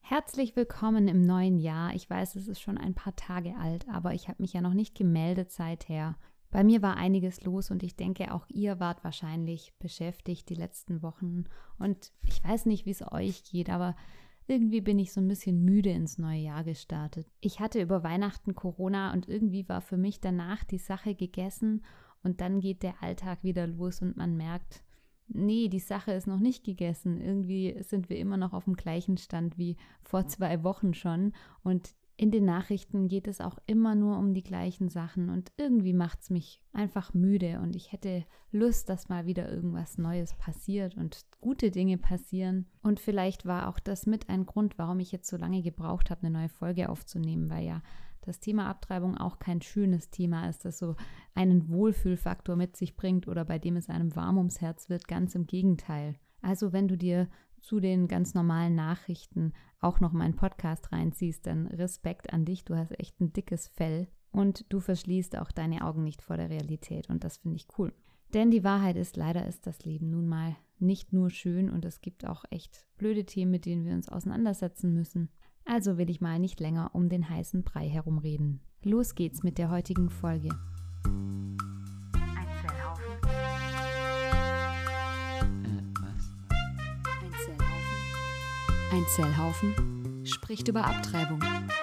Herzlich willkommen im neuen Jahr. Ich weiß, es ist schon ein paar Tage alt, aber ich habe mich ja noch nicht gemeldet seither. Bei mir war einiges los und ich denke, auch ihr wart wahrscheinlich beschäftigt die letzten Wochen. Und ich weiß nicht, wie es euch geht, aber irgendwie bin ich so ein bisschen müde ins neue Jahr gestartet. Ich hatte über Weihnachten Corona und irgendwie war für mich danach die Sache gegessen und dann geht der Alltag wieder los und man merkt, nee, die Sache ist noch nicht gegessen. Irgendwie sind wir immer noch auf dem gleichen Stand wie vor 2 Wochen schon. Und in den Nachrichten geht es auch immer nur um die gleichen Sachen. Und irgendwie macht es mich einfach müde. Und ich hätte Lust, dass mal wieder irgendwas Neues passiert und gute Dinge passieren. Und vielleicht war auch das mit ein Grund, warum ich jetzt so lange gebraucht habe, eine neue Folge aufzunehmen, weil ja das Thema Abtreibung auch kein schönes Thema ist, das so einen Wohlfühlfaktor mit sich bringt oder bei dem es einem warm ums Herz wird, ganz im Gegenteil. Also wenn du dir zu den ganz normalen Nachrichten auch noch meinen Podcast reinziehst, dann Respekt an dich, du hast echt ein dickes Fell und du verschließt auch deine Augen nicht vor der Realität und das finde ich cool. Denn die Wahrheit ist, leider ist das Leben nun mal nicht nur schön und es gibt auch echt blöde Themen, mit denen wir uns auseinandersetzen müssen. Also will ich mal nicht länger um den heißen Brei herumreden. Los geht's mit der heutigen Folge. Ein Zellhaufen. Was? Ein Zellhaufen. Ein Zellhaufen spricht über Abtreibung.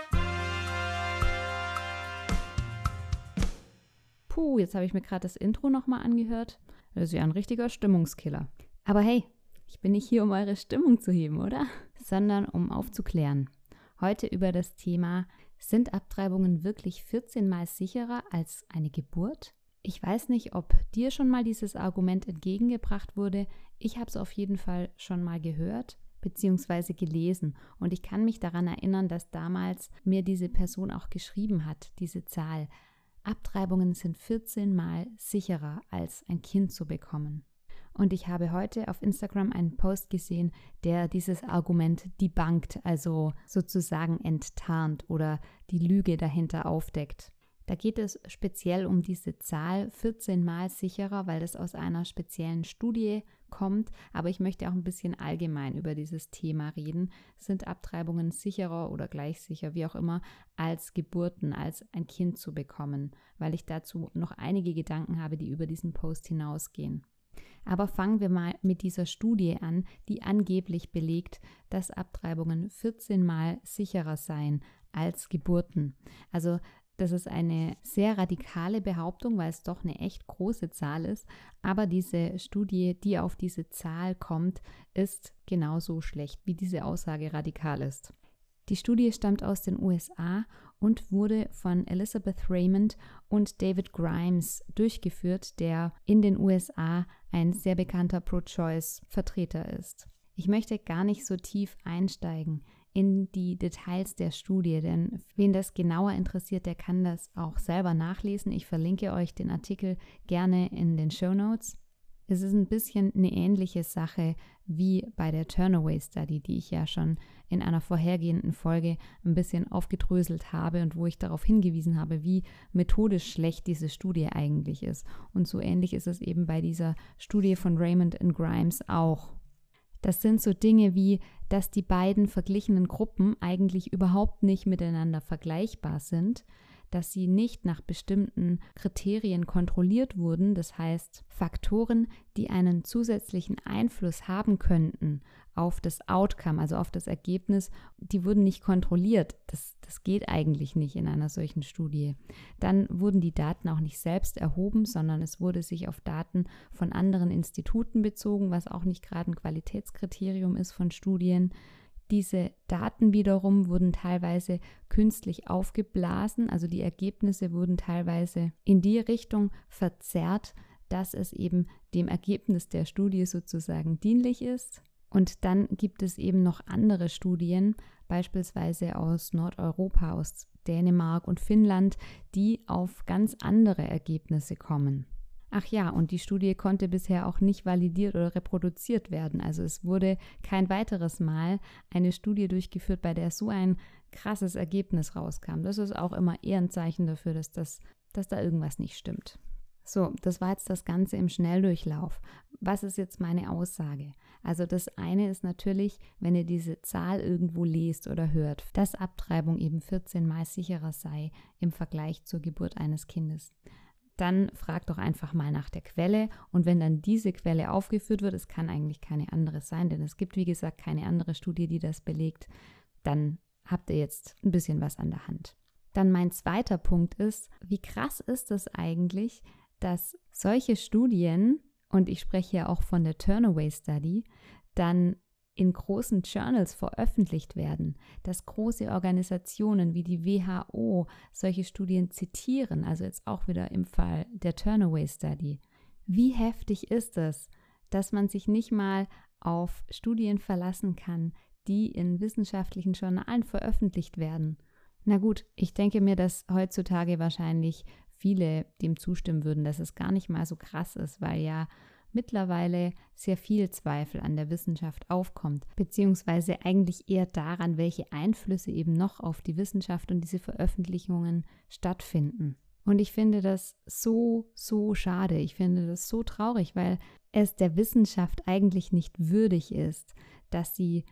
Puh, jetzt habe ich mir gerade das Intro nochmal angehört. Das ist ja ein richtiger Stimmungskiller. Aber hey, ich bin nicht hier, um eure Stimmung zu heben, oder? Sondern um aufzuklären. Heute über das Thema, sind Abtreibungen wirklich 14-mal sicherer als eine Geburt? Ich weiß nicht, ob dir schon mal dieses Argument entgegengebracht wurde. Ich habe es auf jeden Fall schon mal gehört bzw. gelesen. Und ich kann mich daran erinnern, dass damals mir diese Person auch geschrieben hat, diese Zahl. Abtreibungen sind 14-mal sicherer als ein Kind zu bekommen. Und ich habe heute auf Instagram einen Post gesehen, der dieses Argument debunkt, also sozusagen enttarnt oder die Lüge dahinter aufdeckt. Da geht es speziell um diese Zahl, 14-mal sicherer, weil das aus einer speziellen Studie kommt. Aber ich möchte auch ein bisschen allgemein über dieses Thema reden. Sind Abtreibungen sicherer oder gleich sicher, wie auch immer, als Geburten, als ein Kind zu bekommen? Weil ich dazu noch einige Gedanken habe, die über diesen Post hinausgehen. Aber fangen wir mal mit dieser Studie an, die angeblich belegt, dass Abtreibungen 14-mal sicherer seien als Geburten. Also das ist eine sehr radikale Behauptung, weil es doch eine echt große Zahl ist. Aber diese Studie, die auf diese Zahl kommt, ist genauso schlecht, wie diese Aussage radikal ist. Die Studie stammt aus den USA und wurde von Elizabeth Raymond und David Grimes durchgeführt, der in den USA ein sehr bekannter Pro-Choice-Vertreter ist. Ich möchte gar nicht so tief einsteigen in die Details der Studie, denn wen das genauer interessiert, der kann das auch selber nachlesen. Ich verlinke euch den Artikel gerne in den Shownotes. Es ist ein bisschen eine ähnliche Sache wie bei der Turnaway Study, die ich ja schon in einer vorhergehenden Folge ein bisschen aufgedröselt habe und wo ich darauf hingewiesen habe, wie methodisch schlecht diese Studie eigentlich ist. Und so ähnlich ist es eben bei dieser Studie von Raymond und Grimes auch. Das sind so Dinge wie, dass die beiden verglichenen Gruppen eigentlich überhaupt nicht miteinander vergleichbar sind, dass sie nicht nach bestimmten Kriterien kontrolliert wurden, das heißt Faktoren, die einen zusätzlichen Einfluss haben könnten auf das Outcome, also auf das Ergebnis, die wurden nicht kontrolliert. Das geht eigentlich nicht in einer solchen Studie. Dann wurden die Daten auch nicht selbst erhoben, sondern es wurde sich auf Daten von anderen Instituten bezogen, was auch nicht gerade ein Qualitätskriterium ist von Studien. Diese Daten wiederum wurden teilweise künstlich aufgeblasen, also die Ergebnisse wurden teilweise in die Richtung verzerrt, dass es eben dem Ergebnis der Studie sozusagen dienlich ist. Und dann gibt es eben noch andere Studien, beispielsweise aus Nordeuropa, aus Dänemark und Finnland, die auf ganz andere Ergebnisse kommen. Ach ja, und die Studie konnte bisher auch nicht validiert oder reproduziert werden. Also es wurde kein weiteres Mal eine Studie durchgeführt, bei der so ein krasses Ergebnis rauskam. Das ist auch immer eher ein Zeichen dafür, dass da irgendwas nicht stimmt. So, das war jetzt das Ganze im Schnelldurchlauf. Was ist jetzt meine Aussage? Also das eine ist natürlich, wenn ihr diese Zahl irgendwo lest oder hört, dass Abtreibung eben 14-mal sicherer sei im Vergleich zur Geburt eines Kindes. Dann fragt doch einfach mal nach der Quelle und wenn dann diese Quelle aufgeführt wird, es kann eigentlich keine andere sein, denn es gibt wie gesagt keine andere Studie, die das belegt, dann habt ihr jetzt ein bisschen was an der Hand. Dann mein zweiter Punkt ist, wie krass ist es eigentlich, dass solche Studien, und ich spreche ja auch von der Turnaway Study, dann in großen Journals veröffentlicht werden, dass große Organisationen wie die WHO solche Studien zitieren, also jetzt auch wieder im Fall der Turnaway Study. Wie heftig ist es, dass man sich nicht mal auf Studien verlassen kann, die in wissenschaftlichen Journalen veröffentlicht werden? Na gut, ich denke mir, dass heutzutage wahrscheinlich viele dem zustimmen würden, dass es gar nicht mal so krass ist, weil ja mittlerweile sehr viel Zweifel an der Wissenschaft aufkommt, beziehungsweise eigentlich eher daran, welche Einflüsse eben noch auf die Wissenschaft und diese Veröffentlichungen stattfinden. Und ich finde das so schade. Ich finde das so traurig, weil es der Wissenschaft eigentlich nicht würdig ist, dass sie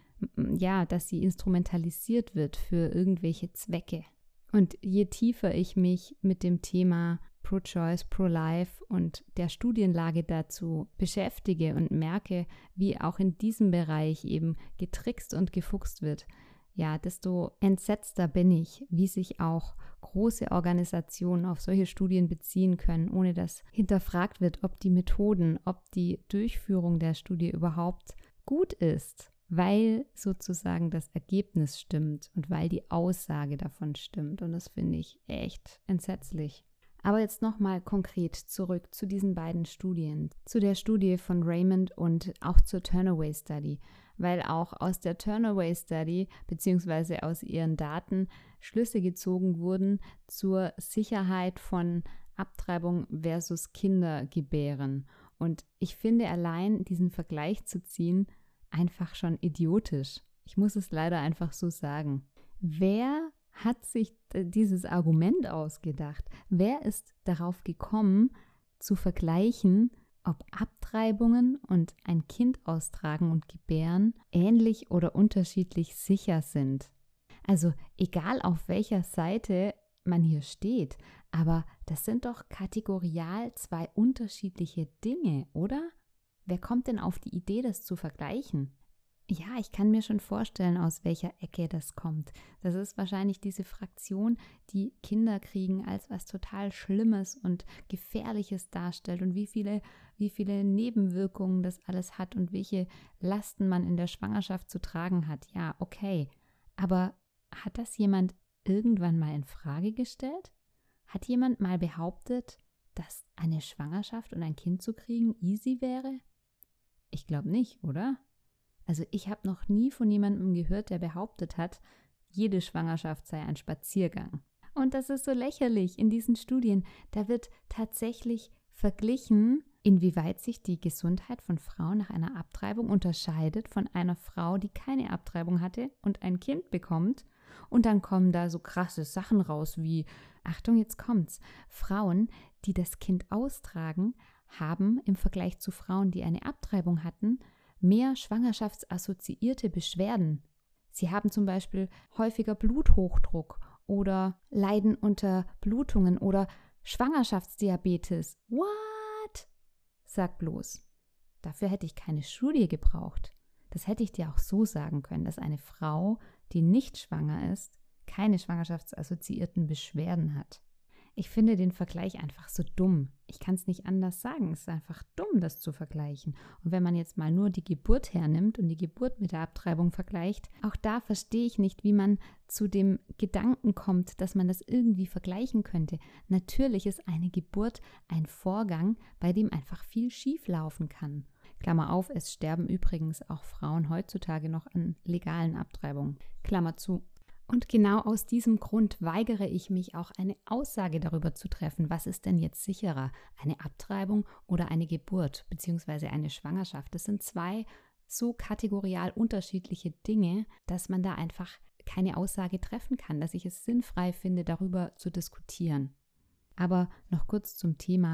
instrumentalisiert wird für irgendwelche Zwecke. Und je tiefer ich mich mit dem Thema Pro-Choice, Pro-Life und der Studienlage dazu beschäftige und merke, wie auch in diesem Bereich eben getrickst und gefuchst wird, ja, desto entsetzter bin ich, wie sich auch große Organisationen auf solche Studien beziehen können, ohne dass hinterfragt wird, ob die Methoden, ob die Durchführung der Studie überhaupt gut ist, weil sozusagen das Ergebnis stimmt und weil die Aussage davon stimmt. Und das finde ich echt entsetzlich. Aber jetzt nochmal konkret zurück zu diesen beiden Studien, zu der Studie von Raymond und auch zur Turnaway Study, weil auch aus der Turnaway Study bzw. aus ihren Daten Schlüsse gezogen wurden zur Sicherheit von Abtreibung versus Kindergebären. Und ich finde allein diesen Vergleich zu ziehen, einfach schon idiotisch. Ich muss es leider einfach so sagen. Wer hat sich dieses Argument ausgedacht? Wer ist darauf gekommen, zu vergleichen, ob Abtreibungen und ein Kind austragen und gebären ähnlich oder unterschiedlich sicher sind? Also egal auf welcher Seite man hier steht, aber das sind doch kategorial zwei unterschiedliche Dinge, oder? Wer kommt denn auf die Idee, das zu vergleichen? Ja, ich kann mir schon vorstellen, aus welcher Ecke das kommt. Das ist wahrscheinlich diese Fraktion, die Kinder kriegen als was total Schlimmes und Gefährliches darstellt und wie viele Nebenwirkungen das alles hat und welche Lasten man in der Schwangerschaft zu tragen hat. Ja, okay. Aber hat das jemand irgendwann mal in Frage gestellt? Hat jemand mal behauptet, dass eine Schwangerschaft und ein Kind zu kriegen easy wäre? Ich glaube nicht, oder? Also ich habe noch nie von jemandem gehört, der behauptet hat, jede Schwangerschaft sei ein Spaziergang. Und das ist so lächerlich in diesen Studien. Da wird tatsächlich verglichen, inwieweit sich die Gesundheit von Frauen nach einer Abtreibung unterscheidet von einer Frau, die keine Abtreibung hatte und ein Kind bekommt. Und dann kommen da so krasse Sachen raus wie, Achtung, jetzt kommt's, Frauen, die das Kind austragen, haben im Vergleich zu Frauen, die eine Abtreibung hatten, mehr schwangerschaftsassoziierte Beschwerden. Sie haben zum Beispiel häufiger Bluthochdruck oder leiden unter Blutungen oder Schwangerschaftsdiabetes. What? Sag bloß. Dafür hätte ich keine Studie gebraucht. Das hätte ich dir auch so sagen können, dass eine Frau, die nicht schwanger ist, keine schwangerschaftsassoziierten Beschwerden hat. Ich finde den Vergleich einfach so dumm. Ich kann es nicht anders sagen. Es ist einfach dumm, das zu vergleichen. Und wenn man jetzt mal nur die Geburt hernimmt und die Geburt mit der Abtreibung vergleicht, auch da verstehe ich nicht, wie man zu dem Gedanken kommt, dass man das irgendwie vergleichen könnte. Natürlich ist eine Geburt ein Vorgang, bei dem einfach viel schief laufen kann. Klammer auf, es sterben übrigens auch Frauen heutzutage noch an legalen Abtreibungen. Klammer zu. Und genau aus diesem Grund weigere ich mich auch, eine Aussage darüber zu treffen, was ist denn jetzt sicherer, eine Abtreibung oder eine Geburt bzw. eine Schwangerschaft. Das sind zwei so kategorial unterschiedliche Dinge, dass man da einfach keine Aussage treffen kann, dass ich es sinnfrei finde, darüber zu diskutieren. Aber noch kurz zum Thema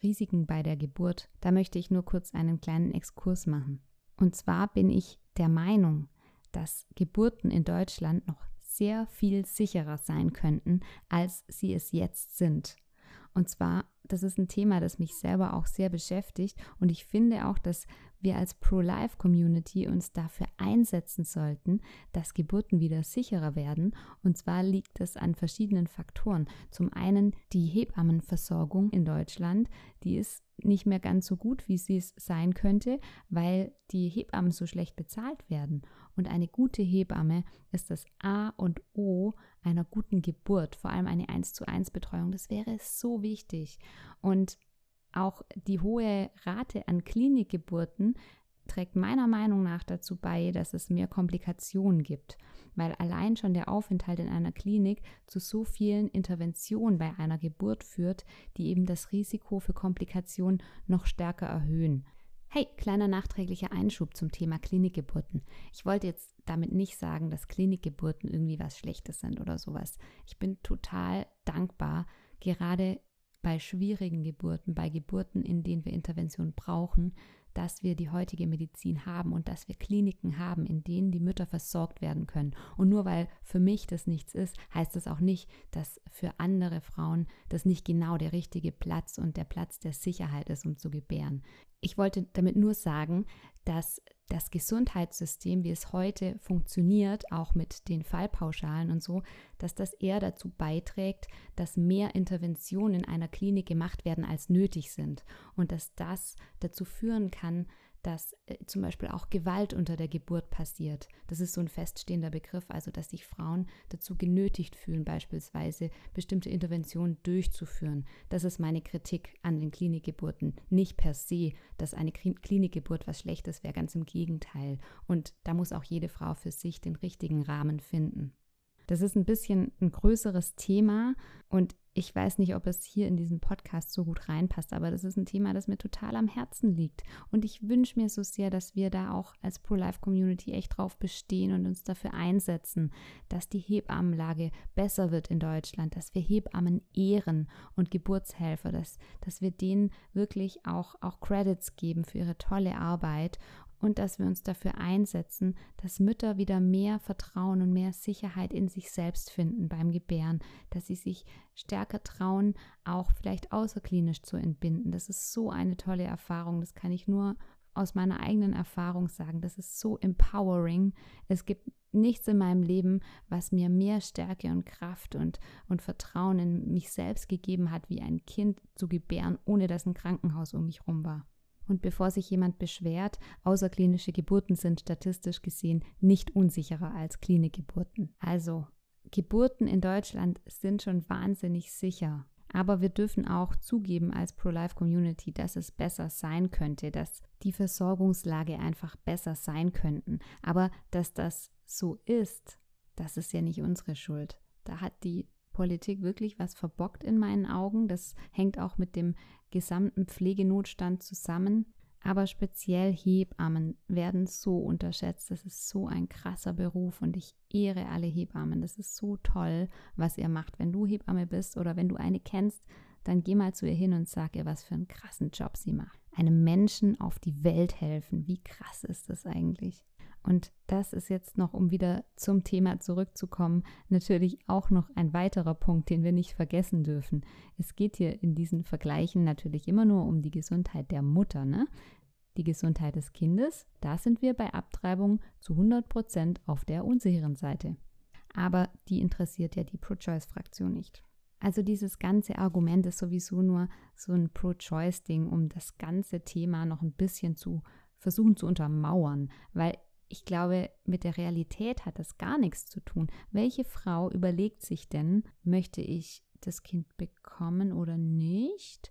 Risiken bei der Geburt, da möchte ich nur kurz einen kleinen Exkurs machen. Und zwar bin ich der Meinung, dass Geburten in Deutschland noch sehr viel sicherer sein könnten, als sie es jetzt sind. Und zwar, das ist ein Thema, das mich selber auch sehr beschäftigt und ich finde auch, dass wir als Pro-Life-Community uns dafür einsetzen sollten, dass Geburten wieder sicherer werden. Und zwar liegt das an verschiedenen Faktoren. Zum einen die Hebammenversorgung in Deutschland, die ist nicht mehr ganz so gut, wie sie es sein könnte, weil die Hebammen so schlecht bezahlt werden. Und eine gute Hebamme ist das A und O einer guten Geburt, vor allem eine 1:1 Betreuung. Das wäre so wichtig. Und auch die hohe Rate an Klinikgeburten trägt meiner Meinung nach dazu bei, dass es mehr Komplikationen gibt, weil allein schon der Aufenthalt in einer Klinik zu so vielen Interventionen bei einer Geburt führt, die eben das Risiko für Komplikationen noch stärker erhöhen. Hey, kleiner nachträglicher Einschub zum Thema Klinikgeburten. Ich wollte jetzt damit nicht sagen, dass Klinikgeburten irgendwie was Schlechtes sind oder sowas. Ich bin total dankbar, gerade bei schwierigen Geburten, bei Geburten, in denen wir Intervention brauchen, dass wir die heutige Medizin haben und dass wir Kliniken haben, in denen die Mütter versorgt werden können. Und nur weil für mich das nichts ist, heißt das auch nicht, dass für andere Frauen das nicht genau der richtige Platz und der Platz der Sicherheit ist, um zu gebären. Ich wollte damit nur sagen, dass das Gesundheitssystem, wie es heute funktioniert, auch mit den Fallpauschalen und so, dass das eher dazu beiträgt, dass mehr Interventionen in einer Klinik gemacht werden, als nötig sind. Und dass das dazu führen kann, dass zum Beispiel auch Gewalt unter der Geburt passiert. Das ist so ein feststehender Begriff, also dass sich Frauen dazu genötigt fühlen, beispielsweise bestimmte Interventionen durchzuführen. Das ist meine Kritik an den Klinikgeburten. Nicht per se, dass eine Klinikgeburt was Schlechtes wäre, ganz im Gegenteil. Und da muss auch jede Frau für sich den richtigen Rahmen finden. Das ist ein bisschen ein größeres Thema und ich weiß nicht, ob es hier in diesen Podcast so gut reinpasst, aber das ist ein Thema, das mir total am Herzen liegt. Und ich wünsche mir so sehr, dass wir da auch als Pro-Life-Community echt drauf bestehen und uns dafür einsetzen, dass die Hebammenlage besser wird in Deutschland, dass wir Hebammen ehren und Geburtshelfer, dass wir denen wirklich auch Credits geben für ihre tolle Arbeit. Und dass wir uns dafür einsetzen, dass Mütter wieder mehr Vertrauen und mehr Sicherheit in sich selbst finden beim Gebären, dass sie sich stärker trauen, auch vielleicht außerklinisch zu entbinden. Das ist so eine tolle Erfahrung, das kann ich nur aus meiner eigenen Erfahrung sagen. Das ist so empowering. Es gibt nichts in meinem Leben, was mir mehr Stärke und Kraft und Vertrauen in mich selbst gegeben hat, wie ein Kind zu gebären, ohne dass ein Krankenhaus um mich rum war. Und bevor sich jemand beschwert, außerklinische Geburten sind statistisch gesehen nicht unsicherer als Klinikgeburten. Also, Geburten in Deutschland sind schon wahnsinnig sicher. Aber wir dürfen auch zugeben als Pro-Life-Community, dass es besser sein könnte, dass die Versorgungslage einfach besser sein könnten. Aber dass das so ist, das ist ja nicht unsere Schuld. Da hat die Politik wirklich was verbockt in meinen Augen. Das hängt auch mit dem gesamten Pflegenotstand zusammen. Aber speziell Hebammen werden so unterschätzt. Das ist so ein krasser Beruf und ich ehre alle Hebammen. Das ist so toll, was ihr macht. Wenn du Hebamme bist oder wenn du eine kennst, dann geh mal zu ihr hin und sag ihr, was für einen krassen Job sie macht. Einem Menschen auf die Welt helfen. Wie krass ist das eigentlich? Und das ist jetzt noch, um wieder zum Thema zurückzukommen, natürlich auch noch ein weiterer Punkt, den wir nicht vergessen dürfen. Es geht hier in diesen Vergleichen natürlich immer nur um die Gesundheit der Mutter, ne? Die Gesundheit des Kindes, da sind wir bei Abtreibung zu 100% auf der unsicheren Seite. Aber die interessiert ja die Pro-Choice-Fraktion nicht. Also dieses ganze Argument ist sowieso nur so ein Pro-Choice-Ding, um das ganze Thema noch ein bisschen zu versuchen zu untermauern, weil ich glaube, mit der Realität hat das gar nichts zu tun. Welche Frau überlegt sich denn, möchte ich das Kind bekommen oder nicht?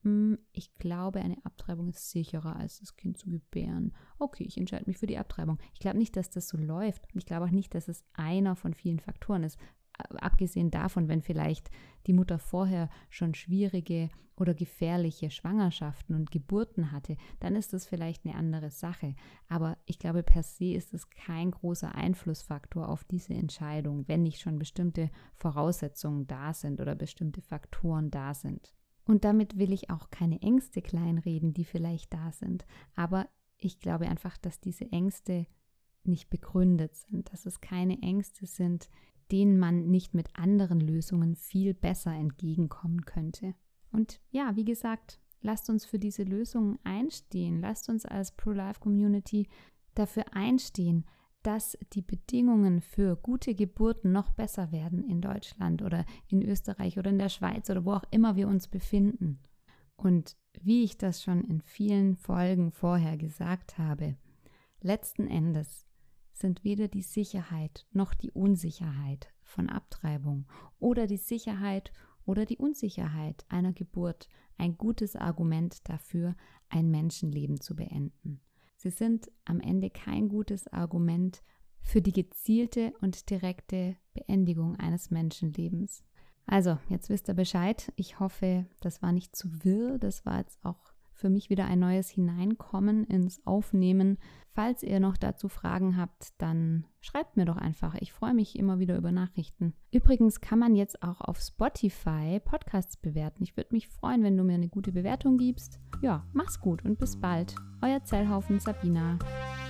Ich glaube, eine Abtreibung ist sicherer, als das Kind zu gebären. Okay, ich entscheide mich für die Abtreibung. Ich glaube nicht, dass das so läuft. Und ich glaube auch nicht, dass es einer von vielen Faktoren ist. Abgesehen davon, wenn vielleicht die Mutter vorher schon schwierige oder gefährliche Schwangerschaften und Geburten hatte, dann ist das vielleicht eine andere Sache. Aber ich glaube, per se ist es kein großer Einflussfaktor auf diese Entscheidung, wenn nicht schon bestimmte Voraussetzungen da sind oder bestimmte Faktoren da sind. Und damit will ich auch keine Ängste kleinreden, die vielleicht da sind. Aber ich glaube einfach, dass diese Ängste nicht begründet sind, dass es keine Ängste sind, denen man nicht mit anderen Lösungen viel besser entgegenkommen könnte. Und ja, wie gesagt, lasst uns für diese Lösungen einstehen. Lasst uns als Pro-Life-Community dafür einstehen, dass die Bedingungen für gute Geburten noch besser werden in Deutschland oder in Österreich oder in der Schweiz oder wo auch immer wir uns befinden. Und wie ich das schon in vielen Folgen vorher gesagt habe, letzten Endes sind weder die Sicherheit noch die Unsicherheit von Abtreibung oder die Sicherheit oder die Unsicherheit einer Geburt ein gutes Argument dafür, ein Menschenleben zu beenden. Sie sind am Ende kein gutes Argument für die gezielte und direkte Beendigung eines Menschenlebens. Also, jetzt wisst ihr Bescheid. Ich hoffe, das war nicht zu wirr. Das war jetzt auch für mich wieder ein neues Hineinkommen ins Aufnehmen. Falls ihr noch dazu Fragen habt, dann schreibt mir doch einfach. Ich freue mich immer wieder über Nachrichten. Übrigens kann man jetzt auch auf Spotify Podcasts bewerten. Ich würde mich freuen, wenn du mir eine gute Bewertung gibst. Ja, mach's gut und bis bald. Euer Zellhaufen Sabina.